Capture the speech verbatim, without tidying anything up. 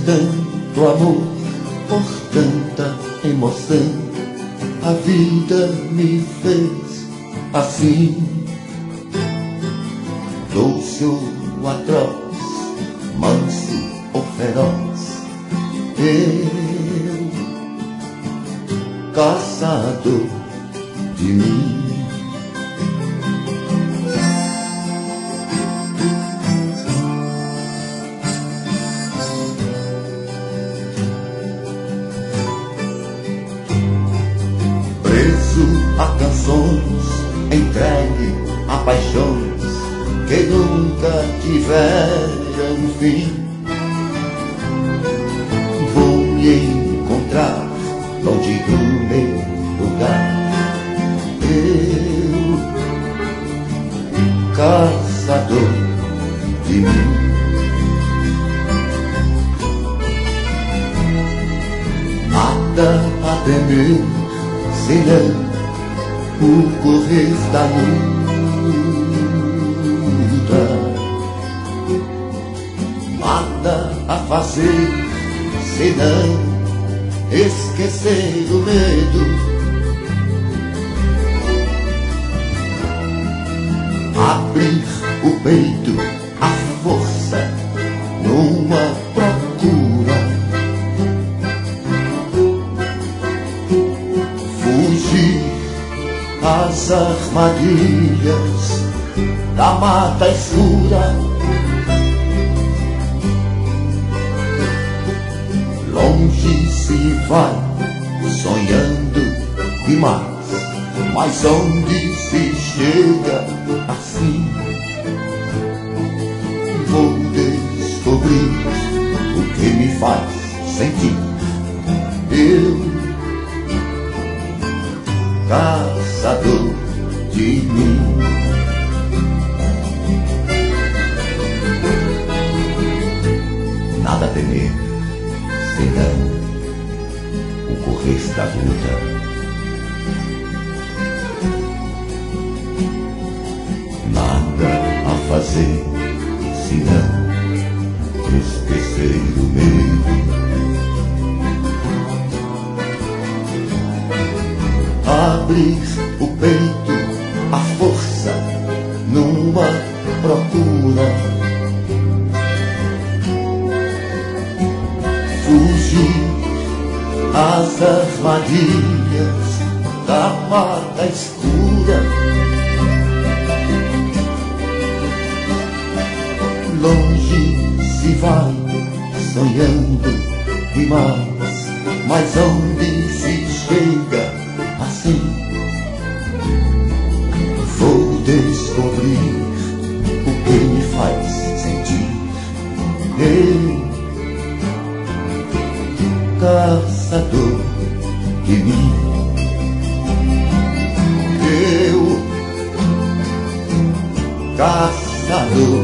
tanto amor, por tanta emoção, a vida me fez assim. Doce ou atroz, manso ou feroz, eu, caçador de mim. Preso a canções, entregue a paixões que nunca tiveram fim. Vou me encontrar longe do meu lugar, eu, caçador de mim. Nada a temer, senão o correr da luta. Nada a fazer, senão esquecer o medo. Abrir o peito, a força, numa procura. Fugir às armadilhas da mata escura. Longe se vai, sonhando demais, mas onde se chega assim? Vou descobrir o que me faz sentir, eu, caçador de mim. Nada a temer, senão o correr da luta. Nada a fazer, senão esquecer o medo. Abrir o peito, a força, numa procura. Fugir às armadilhas da mata escura. Longe se vai, sonhando demais, mas onde se chega assim? Vou descobrir o que me faz sentir, eu, caçador de mim. Eu, caçador